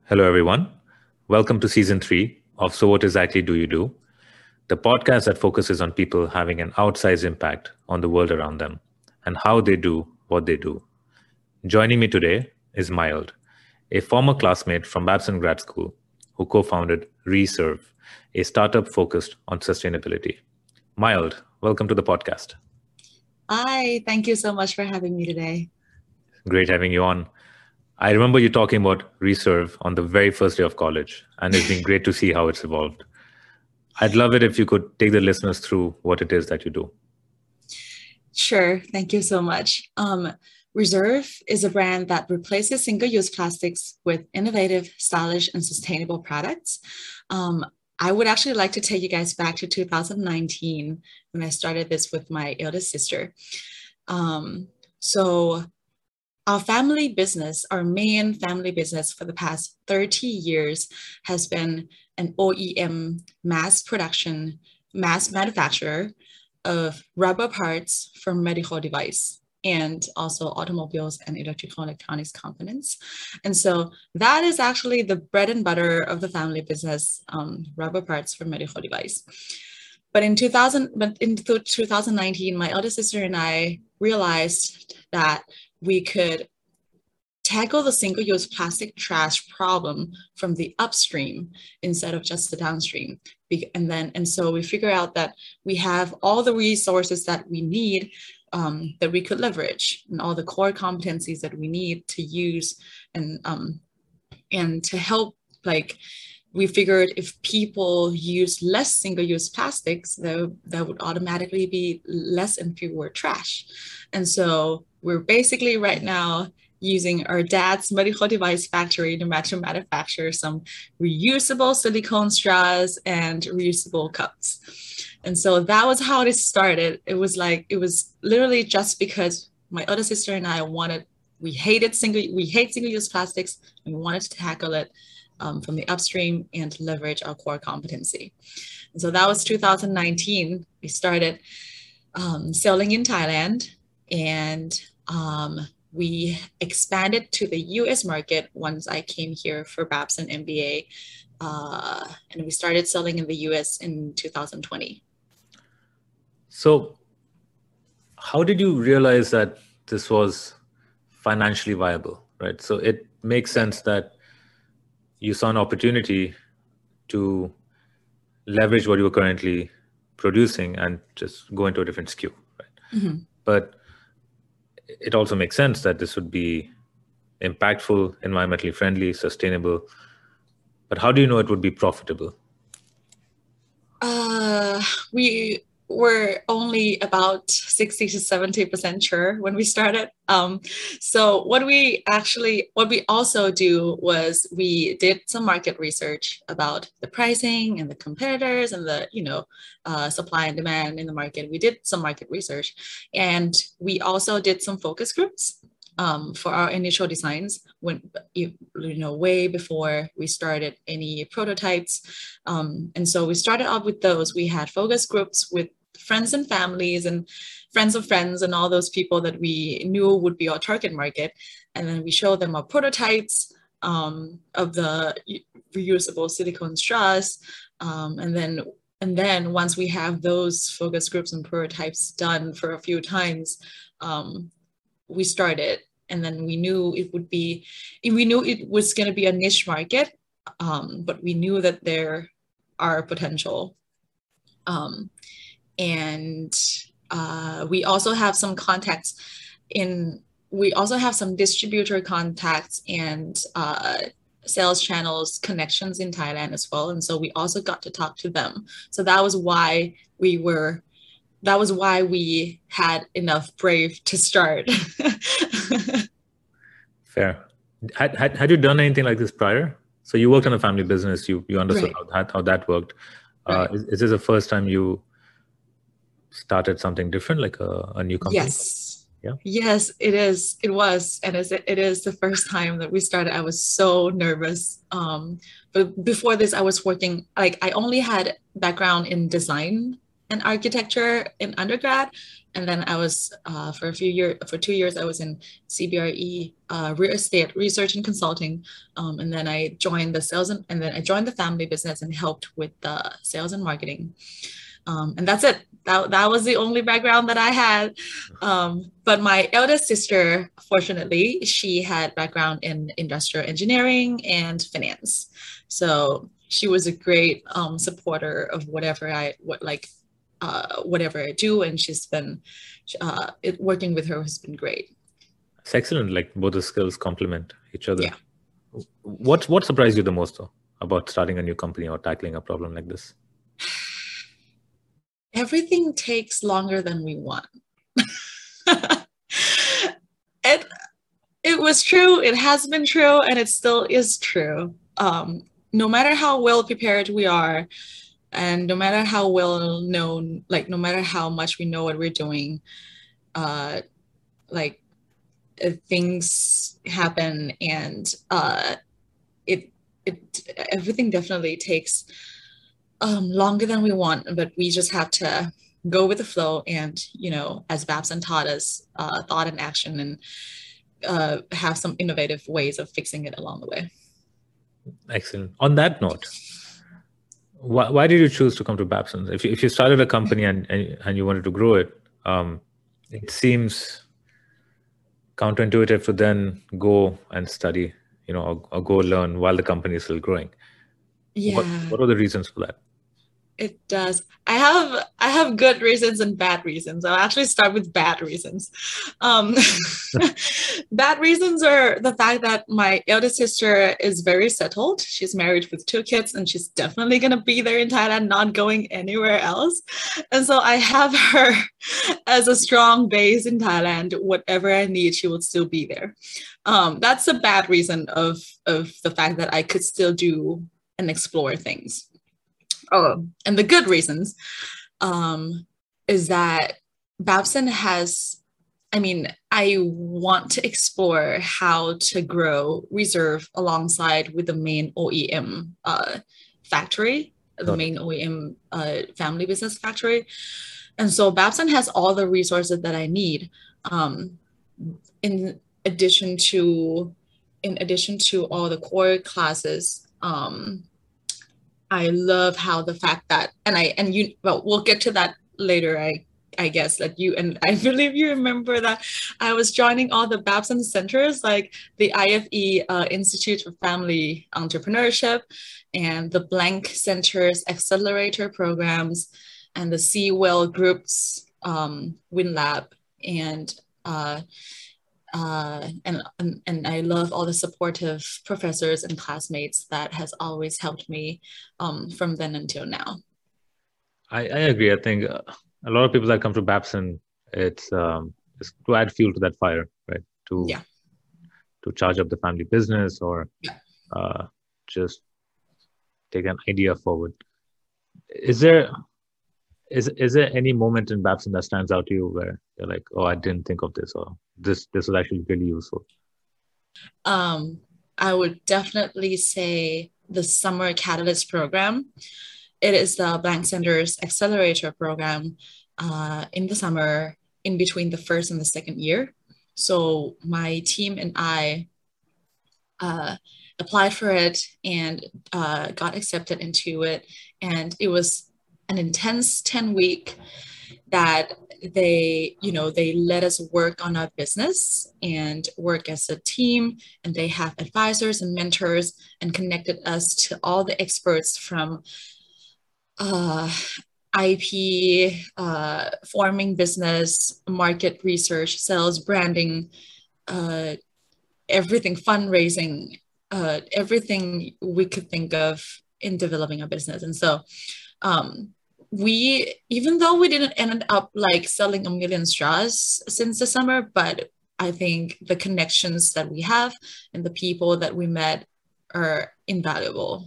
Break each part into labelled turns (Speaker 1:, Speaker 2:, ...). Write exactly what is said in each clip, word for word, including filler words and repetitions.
Speaker 1: Hello, everyone. Welcome to season three of So What Exactly Do You Do? The podcast that focuses on people having an outsized impact on the world around them and how they do what they do. Joining me today is Mild, a former classmate from Babson Grad School who co founded Reserve, a startup focused on sustainability. Mild, welcome to the podcast.
Speaker 2: Hi, thank you so much for having me today.
Speaker 1: Great having you on. I remember you talking about Reserve on the very first day of college, and it's been great to see how it's evolved. I'd love it if you could take the listeners through what it is that you do.
Speaker 2: Sure, thank you so much. Um, Reserve is a brand that replaces single-use plastics with innovative, stylish, and sustainable products. Um, I would actually like to take you guys back to two thousand nineteen when I started this with my eldest sister. Um, so our family business, our main family business for the past thirty years has been an O E M mass production, mass manufacturer of rubber parts for medical device and also automobiles and electrical electronics components. And so that is actually the bread and butter of the family business, um, rubber parts for medical device. But in two thousand, but in two thousand nineteen, my elder sister and I realized that we could tackle the single-use plastic trash problem from the upstream instead of just the downstream. And then, and so we figure out that we have all the resources that we need um, that we could leverage and all the core competencies that we need to use and um, and to help, like, we figured if people use less single-use plastics, that, that would automatically be less and fewer trash. And so we're basically right now using our dad's medical device factory to manufacture some reusable silicone straws and reusable cups. And so that was how it started. It was like, it was literally just because my other sister and I wanted, we hated single, we hate single-use plastics, and we wanted to tackle it Um, from the upstream and leverage our core competency. And so that was two thousand nineteen. We started um, selling in Thailand, and um, we expanded to the U S market once I came here for Babson M B A, uh, and we started selling in the U S in two thousand twenty.
Speaker 1: So, how did you realize that this was financially viable, right? So it makes sense that you saw an opportunity to leverage what you were currently producing and just go into a different S K U, right? Mm-hmm. But it also makes sense that this would be impactful, environmentally friendly, sustainable. But how do you know it would be profitable?
Speaker 2: Uh, we were only about sixty to seventy percent sure when we started. Um, so what we actually, what we also do was we did some market research about the pricing and the competitors and the, you know, uh, supply and demand in the market. We did some market research, and we also did some focus groups um, for our initial designs when, you, you know, way before we started any prototypes. Um, and so we started off with those. We had focus groups with friends and families and friends of friends and all those people that we knew would be our target market. And then we showed them our prototypes um, of the reusable silicone straws. Um, and then and then once we have those focus groups and prototypes done for a few times, um, we started. And then we knew it would be, we knew it was going to be a niche market, um, but we knew that there are potential. Um, and uh, we also have some contacts in, we also have some distributor contacts and uh, sales channels connections in Thailand as well. And so we also got to talk to them. So that was why we were, that was why we had enough brave to start.
Speaker 1: Fair. Had, had, had you done anything like this prior? So you worked on a family business, you, you understood right. how, that, how that worked. Right. Uh, is, is this the first time you started something different, like a, a new company?
Speaker 2: Yes. Yeah. Yes, it is. It was. And it is the first time that we started. I was so nervous. Um, but before this, I was working, like I only had background in design and architecture in undergrad. And then I was, uh, for a few years, for two years, I was in C B R E, uh, real estate research and consulting. Um, and then I joined the sales and, and then I joined the family business and helped with the sales and marketing. Um, and that's it. That, that was the only background that I had. Um, but my eldest sister, fortunately, she had background in industrial engineering and finance. So she was a great um, supporter of whatever I, what like, uh, whatever I do. And she's been, uh, it, working with her has been great.
Speaker 1: It's excellent. Like both the skills complement each other.
Speaker 2: Yeah.
Speaker 1: What, what surprised you the most though, about starting a new company or tackling a problem like this?
Speaker 2: Everything takes longer than we want. it, it was true. It has been true. And it still is true. Um, no matter how well prepared we are, and no matter how well known, like no matter how much we know what we're doing, uh, like uh, things happen, and uh, it it everything definitely takes um, longer than we want. But we just have to go with the flow, and you know, as Babson taught us, uh, thought and action, and uh, have some innovative ways of fixing it along the way.
Speaker 1: Excellent. On that note, why, why did you choose to come to Babson? If you, if you started a company and, and, and you wanted to grow it, um, it seems counterintuitive to then go and study, you know, or, or go learn while the company is still growing.
Speaker 2: Yeah.
Speaker 1: What, what are the reasons for that?
Speaker 2: It does. I have I have good reasons and bad reasons. I'll actually start with bad reasons. Um, bad reasons are the fact that my eldest sister is very settled. She's married with two kids, and she's definitely going to be there in Thailand, not going anywhere else. And so I have her as a strong base in Thailand. Whatever I need, she will still be there. Um, that's a bad reason of, of the fact that I could still do and explore things. Oh, and the good reasons um, is that Babson has, I mean, I want to explore how to grow Reserve alongside with the main O E M uh, factory, the
Speaker 1: Got
Speaker 2: main O E M uh, family business factory. And so Babson has all the resources that I need um, in addition to, in addition to all the core classes. Um, I love how the fact that, and I, and you, well, we'll get to that later, I, I guess, that you, and I believe you remember that I was joining all the Babson centers, like the I F E uh, Institute for Family Entrepreneurship, and the Blank Centers Accelerator programs, and the C-Well Groups, um, WinLab, and uh, Uh, and, and and I love all the supportive professors and classmates that has always helped me um, from then until now.
Speaker 1: I, I agree. I think a lot of people that come to Babson, it's, um, it's to add fuel to that fire, right? To
Speaker 2: yeah.
Speaker 1: to charge up the family business, or
Speaker 2: yeah.
Speaker 1: uh, just take an idea forward. Is there is is there any moment in Babson that stands out to you where you're like, oh, I didn't think of this, or this this was actually really useful?
Speaker 2: Um, I would definitely say the Summer Catalyst program. It is the Blank Centers Accelerator program uh, in the summer, in between the first and the second year. So my team and I uh, applied for it and uh, got accepted into it. And it was an intense ten week that they, you know, they let us work on our business and work as a team, and they have advisors and mentors and connected us to all the experts from uh, I P, uh, forming business, market research, sales, branding, uh, everything, fundraising, uh, everything we could think of in developing a business. And so um, we, even though we didn't end up like selling a million straws since the summer, but I think the connections that we have and the people that we met are invaluable.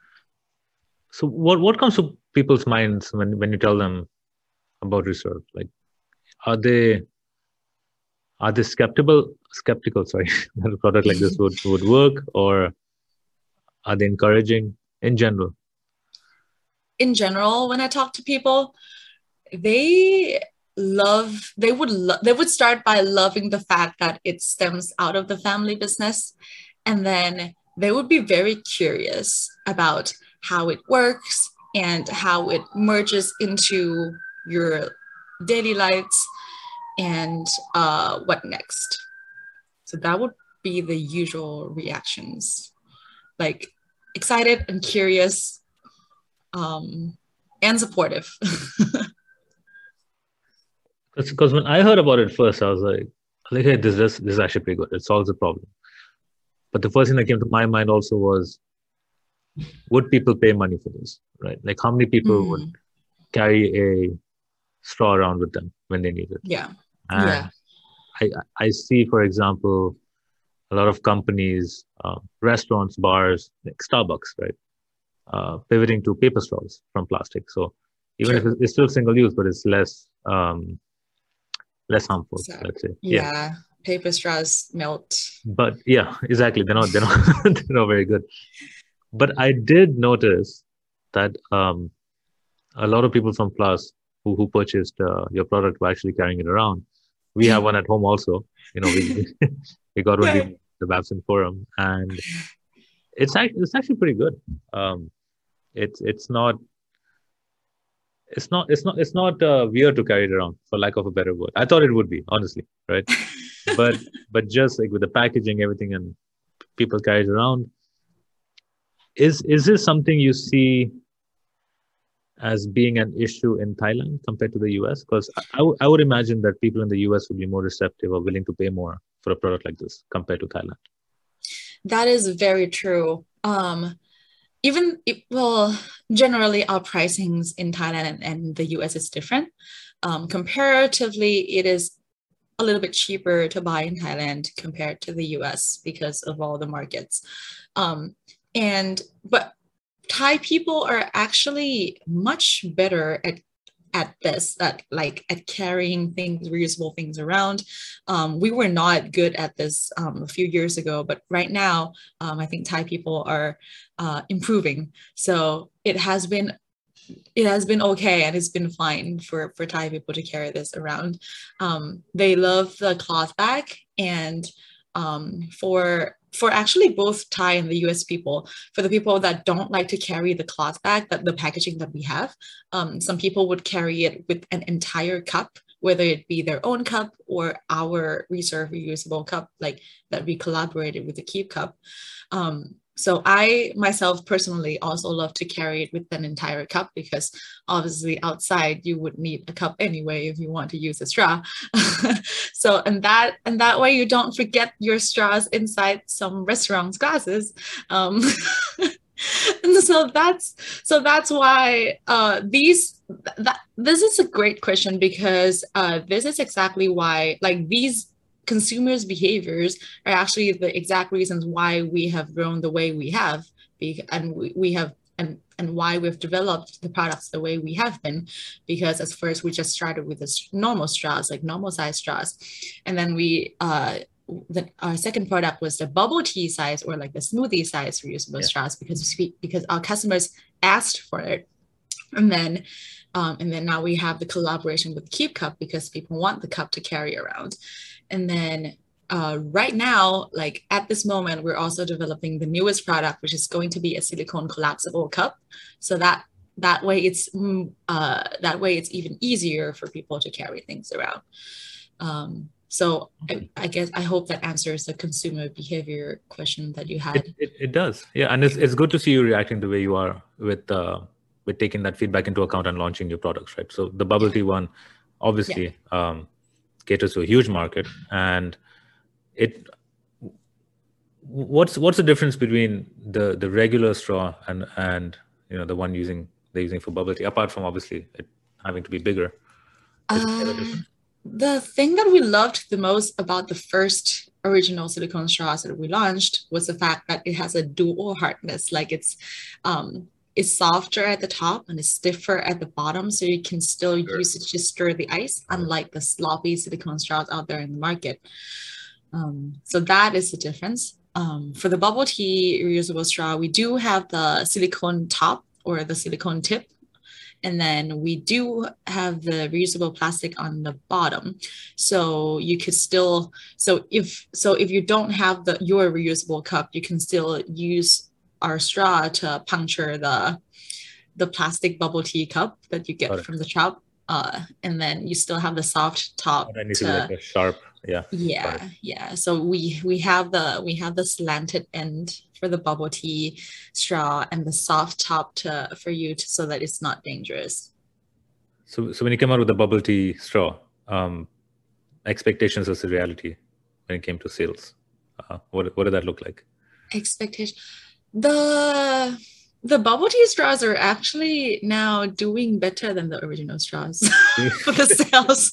Speaker 1: So what, what comes to people's minds when, when you tell them about Reserve? Like, are they are they skeptical skeptical sorry that a product like this would, would work, or are they encouraging in general?
Speaker 2: In general, when I talk to people, they love, they would, lo- they would start by loving the fact that it stems out of the family business. And then they would be very curious about how it works and how it merges into your daily lives and uh, what next. So that would be the usual reactions, like excited and curious, um, and supportive.
Speaker 1: Because when I heard about it first, I was like, like, hey, this is this is actually pretty good. It solves the problem. But the first thing that came to my mind also was, would people pay money for this, right? Like, how many people mm. would carry a straw around with them when they need it?
Speaker 2: Yeah.
Speaker 1: And
Speaker 2: yeah.
Speaker 1: I I see, for example, a lot of companies, uh, restaurants, bars, like Starbucks, right, uh, pivoting to paper straws from plastic. So even True. if it's still single use, but it's less um, less harmful, so, let's say.
Speaker 2: Yeah. yeah. Paper straws melt.
Speaker 1: But yeah, exactly. They're not, they're not, they're not very good. But I did notice that um, a lot of people from Plus who, who purchased uh, your product were actually carrying it around. We have one at home also. You know, we we got one in the Babson Forum, and it's actually it's actually pretty good. Um, it's it's not it's not it's not it's not uh, weird to carry it around, for lack of a better word. I thought it would be, honestly, right? but but just like with the packaging, everything, and people carry it around. Is is this something you see as being an issue in Thailand compared to the U S? Because I, w- I would imagine that people in the U S would be more receptive or willing to pay more for a product like this compared to Thailand.
Speaker 2: That is very true. Um, even, well, generally our pricings in Thailand and, and the U S is different. Um, comparatively, it is a little bit cheaper to buy in Thailand compared to the U S because of all the markets. Um, and, but Thai people are actually much better at at this, at like at carrying things, reusable things around. Um, we were not good at this um, a few years ago, but right now, um, I think Thai people are uh, improving. So it has been it has been okay, and it's been fine for for Thai people to carry this around. Um, they love the cloth bag, and um, for for actually both Thai and the U S people, for the people that don't like to carry the cloth bag, that the packaging that we have, um, some people would carry it with an entire cup, whether it be their own cup or our Reserve reusable cup, like that we collaborated with the Keep cup. Um, so I myself personally also love to carry it with an entire cup, because obviously outside you would need a cup anyway if you want to use a straw. So and that and that way you don't forget your straws inside some restaurants' glasses. Um, and so that's so that's why uh, these that this is a great question, because uh, this is exactly why, like, these consumers' behaviors are actually the exact reasons why we have grown the way we have, and we, we have and and why we've developed the products the way we have been. Because at first we just started with this normal straws, like normal size straws, and then we uh the, our second product was the bubble tea size, or like the smoothie size reusable yeah. straws, because we, because our customers asked for it. And then um, and then now we have the collaboration with Keep Cup, because people want the cup to carry around. And then uh, right now, like at this moment, we're also developing the newest product, which is going to be a silicone collapsible cup. So that that way it's uh, that way it's even easier for people to carry things around. Um, so I, I guess I hope that answers the consumer behavior question that you had.
Speaker 1: It, it, it does, yeah, and it's it's good to see you reacting the way you are with uh, with taking that feedback into account and launching your products, right? So the bubble tea one, obviously. Yeah. Um, caters to a huge market, and it what's what's the difference between the the regular straw and and you know the one using they're using for bubble tea, apart from obviously it having to be bigger?
Speaker 2: Uh, the thing that we loved the most about the first original silicone straws that we launched was the fact that it has a dual hardness, like it's um it's softer at the top and it's stiffer at the bottom, so you can still sure. use it to stir the ice, unlike the sloppy silicone straws out there in the market. Um, so that is the difference. Um, for the bubble tea reusable straw, we do have the silicone top or the silicone tip, And then we do have the reusable plastic on the bottom. So you could still, so if so if you don't have the your reusable cup, you can still use our straw to puncture the the plastic bubble tea cup that you get from the shop. Uh, and then you still have the soft top.
Speaker 1: That needs
Speaker 2: to,
Speaker 1: to be like a sharp, yeah.
Speaker 2: Yeah, yeah. So we we have the we have the slanted end for the bubble tea straw and the soft top to for you to, so that it's not dangerous.
Speaker 1: So so when you came out with the bubble tea straw, um, expectations versus reality when it came to sales, uh, what what did that look like?
Speaker 2: Expectation. The the bubble tea straws are actually now doing better than the original straws for the sales.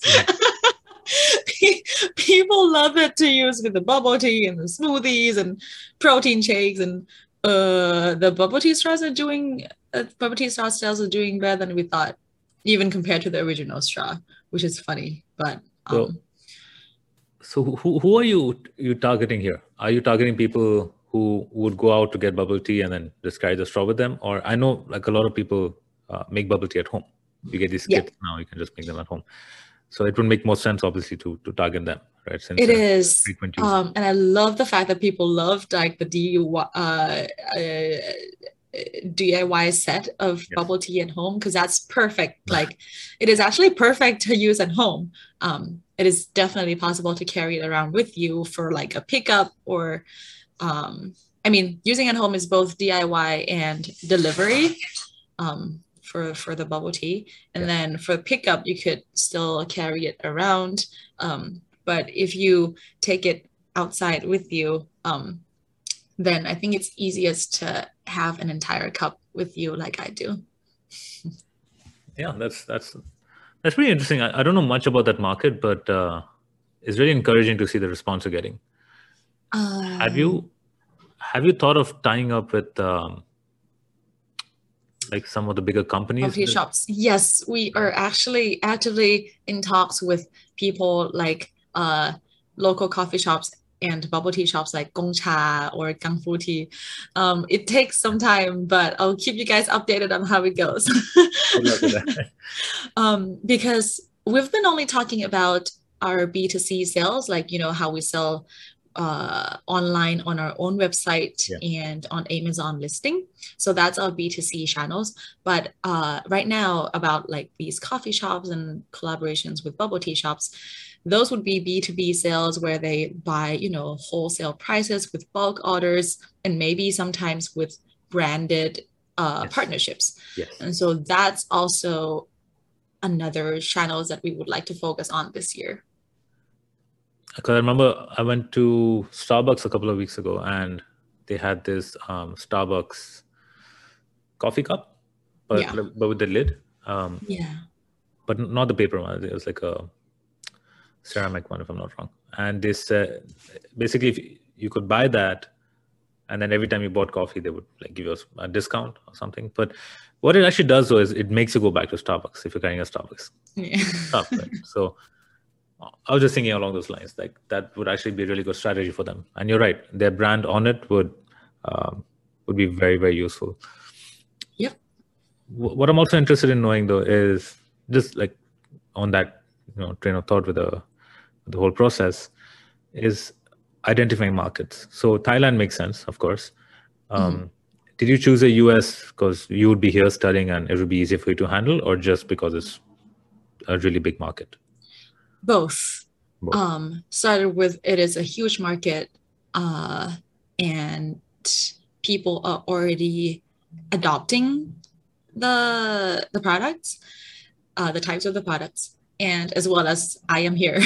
Speaker 2: People love it to use with the bubble tea and the smoothies and protein shakes, and uh, the bubble tea straws are doing uh, bubble tea straw sales are doing better than we thought, even compared to the original straw, which is funny. But um,
Speaker 1: so, so who who are you you targeting here? Are you targeting people who would go out to get bubble tea and then just carry the straw with them? Or I know like a lot of people uh, make bubble tea at home. You get these kits yeah. now, you can just make them at home. So it would make more sense, obviously, to to target them, right?
Speaker 2: Since it is, um, and I love the fact that people love like the D I Y, uh, uh, D I Y set of yes. bubble tea at home, because that's perfect. Like, it is actually perfect to use at home. Um, it is definitely possible to carry it around with you for like a pickup, or, um, I mean, using at home is both D I Y and delivery. Um, for for the bubble tea, and yeah. then for pickup you could still carry it around, um but if you take it outside with you, um then I think it's easiest to have an entire cup with you like I do.
Speaker 1: Yeah, that's that's that's really interesting. I, I don't know much about that market, but uh it's really encouraging to see the response you're getting. Uh, have you have you thought of tying up with um like some of the bigger companies?
Speaker 2: Coffee shops. Yes, we are actually actively in talks with people like uh, local coffee shops and bubble tea shops like Gongcha or Gangfu Tea. Um, it takes some time, but I'll keep you guys updated on how it goes. um, because we've been only talking about our B two C sales, like, you know, how we sell Uh, online on our own website yeah. and on Amazon listing. So that's our B two C channels. But uh, right now, about like these coffee shops and collaborations with bubble tea shops, those would be B two B sales where they buy, you know, wholesale prices with bulk orders, and maybe sometimes with branded uh, yes. partnerships.
Speaker 1: Yes.
Speaker 2: And so that's also another channels that we would like to focus on this year.
Speaker 1: Because I remember I went to Starbucks a couple of weeks ago, and they had this um, Starbucks coffee cup, but
Speaker 2: yeah.
Speaker 1: but with the lid. Um,
Speaker 2: yeah.
Speaker 1: But not the paper one. It was like a ceramic one, if I'm not wrong. And they said basically, if you could buy that, and then every time you bought coffee, they would like give you a discount or something. But what it actually does, though, is it makes you go back to Starbucks if you're carrying a Starbucks
Speaker 2: yeah.
Speaker 1: cup, right? So I was just thinking along those lines, like that would actually be a really good strategy for them. And you're right, their brand on it would um, would be very, very useful.
Speaker 2: Yep.
Speaker 1: What I'm also interested in knowing, though, is just like on that, you know, train of thought with the the whole process, is identifying markets. So Thailand makes sense, of course. Um, mm-hmm. Did you choose a U S because you would be here studying and it would be easier for you to handle, or just because it's a really big market?
Speaker 2: Both.
Speaker 1: Both.
Speaker 2: Um, started with it is a huge market, uh, and people are already adopting the the products, uh, the types of the products, and as well as I am here.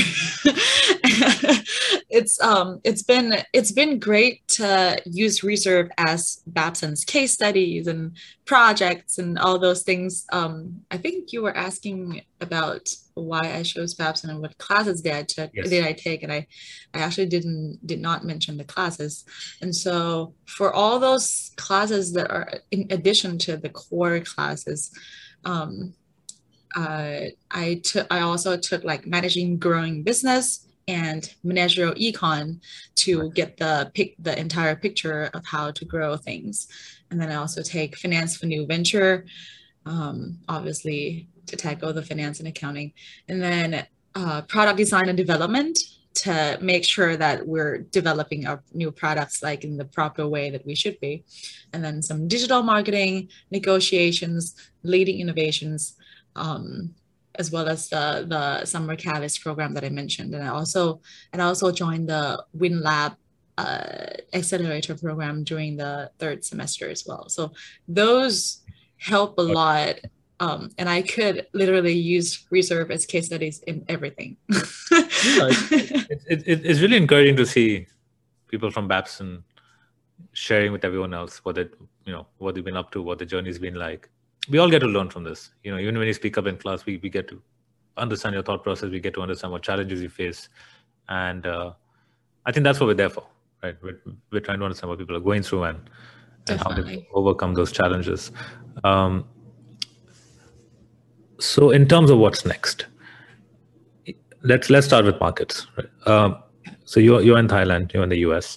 Speaker 2: it's um it's been it's been great to use Reserve as Babson's case studies and projects and all those things. Um, I think you were asking about why I chose Babson and what classes did I took
Speaker 1: yes.
Speaker 2: did I take, and I I actually didn't did not mention the classes. And so for all those classes that are in addition to the core classes, um, uh, I took I also took like managing growing business and managerial econ to right. get the pic the entire picture of how to grow things. And then I also take finance for new venture, um, obviously to tackle the finance and accounting, and then uh, product design and development to make sure that we're developing our new products like in the proper way that we should be, and then some digital marketing, negotiations, leading innovations, um, as well as the the summer catalyst program that I mentioned. And I also and I also joined the WinLab uh, accelerator program during the third semester as well. So those help a lot. Um, and I could literally use Reserve as case studies in everything.
Speaker 1: Yeah, it, it, it, it's really encouraging to see people from Babson sharing with everyone else what they, you know, what they've been up to, what the journey's been like. We all get to learn from this. You know, even when you speak up in class, we, we get to understand your thought process. We get to understand what challenges you face. And uh, I think that's what we're there for, right? We're, we're trying to understand what people are going through and, and how they overcome those challenges. Um, so in terms of what's next, let's let's start with markets. Right? Um, so you're you're in Thailand, you're in the U S.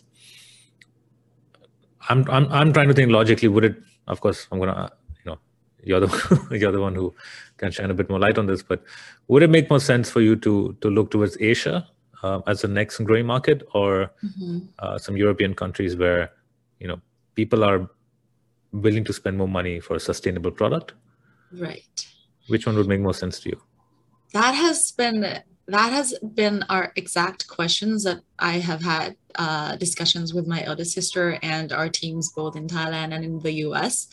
Speaker 1: I'm I'm I'm trying to think logically. Would it? Of course, I'm gonna. You know, you're the you're the one who can shine a bit more light on this. But would it make more sense for you to to look towards Asia uh, as the next growing market, or mm-hmm. uh, some European countries where you know people are willing to spend more money for a sustainable product?
Speaker 2: Right.
Speaker 1: Which one would make more sense to you?
Speaker 2: That has been that has been our exact questions that I have had uh, discussions with my eldest sister and our teams both in Thailand and in the U S.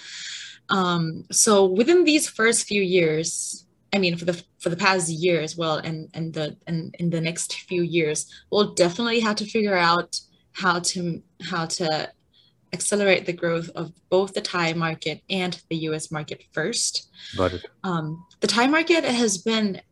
Speaker 2: Um, so within these first few years, I mean, for the for the past year as well, and and the and in the next few years, we'll definitely have to figure out how to how to accelerate the growth of both the Thai market and the U S market first.
Speaker 1: Got it.
Speaker 2: Um, the Thai market has been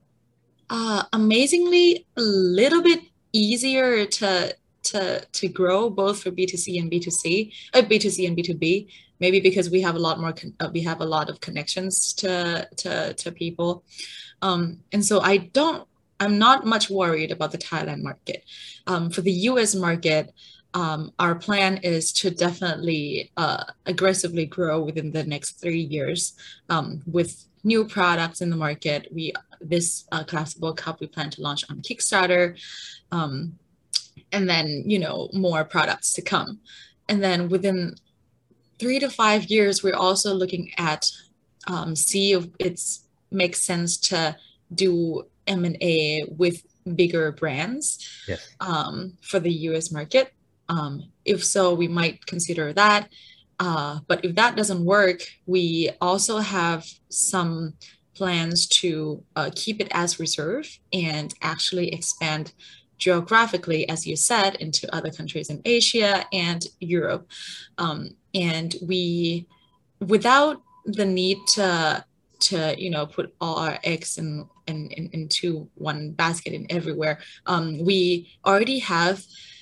Speaker 2: uh, amazingly a little bit easier to to to grow both for B two C and B two C, uh, B two C and B two B. Maybe because we have a lot more con- uh, we have a lot of connections to to to people, um, and so I don't I'm not much worried about the Thailand market. Um, for the U S market. Um, our plan is to definitely uh, aggressively grow within the next three years um, with new products in the market. We this uh, collapsible cup we plan to launch on Kickstarter, um, and then you know more products to come. And then within three to five years, we're also looking at um, see if it makes sense to do M and A with bigger brands
Speaker 1: yes.
Speaker 2: um, for the U S market. Um, if so, we might consider that. Uh, but if that doesn't work, we also have some plans to uh, keep it as Reserve and actually expand geographically, as you said, into other countries in Asia and Europe. Um, and we, without the need to, to you know, put all our eggs in, in, in into one basket in everywhere, um, we already have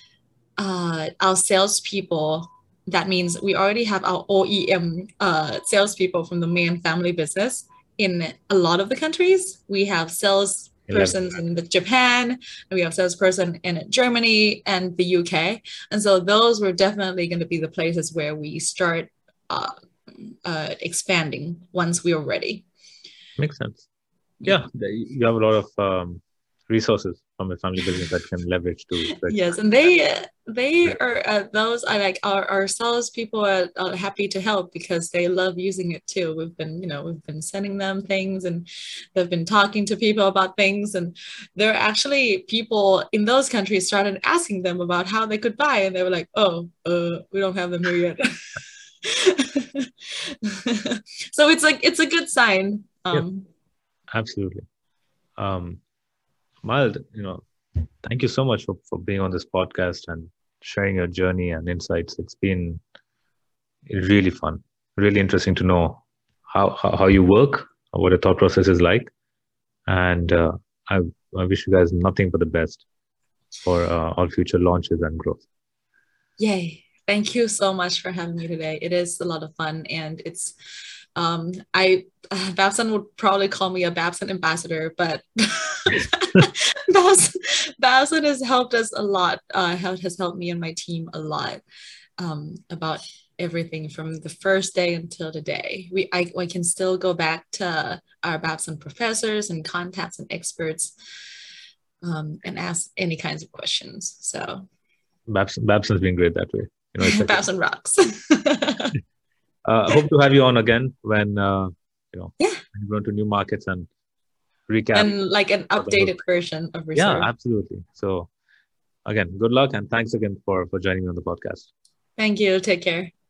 Speaker 2: Uh, our salespeople. That means we already have our O E M uh, salespeople from the main family business in a lot of the countries. We have salespersons in the Japan, we have salesperson in Germany and the U K, and so those were definitely going to be the places where we start uh, uh, expanding once we are ready.
Speaker 1: Makes sense. Yeah, yeah you have a lot of um, resources from a family business that can leverage to.
Speaker 2: Yes, and they they are uh, those I like our our sales people are, are happy to help because they love using it too. We've been you know we've been sending them things and they've been talking to people about things, and there are actually people in those countries started asking them about how they could buy, and they were like, oh, uh, we don't have them here yet. So it's like it's a good sign. Um,
Speaker 1: yep. Absolutely. Um, Mild, you know, thank you so much for, for being on this podcast and sharing your journey and insights. It's been really fun, really interesting to know how, how, how you work, what your thought process is like. And uh, I, I wish you guys nothing but the best for uh, all future launches and growth.
Speaker 2: Yay. Thank you so much for having me today. It is a lot of fun, and it's Um, I uh, Babson would probably call me a Babson ambassador, but Babson, Babson has helped us a lot. Uh, has helped me and my team a lot um, about everything from the first day until today. We I, I can still go back to our Babson professors and contacts and experts um, and ask any kinds of questions. So
Speaker 1: Babson, Babson's been great that way. You know, like
Speaker 2: Babson rocks.
Speaker 1: uh, hope to have you on again when uh, you know
Speaker 2: yeah.
Speaker 1: when you go into new markets and recap
Speaker 2: and like an updated version of Reserve.
Speaker 1: Yeah, absolutely. So again, good luck and thanks again for for joining me on the podcast.
Speaker 2: Thank you. Take care.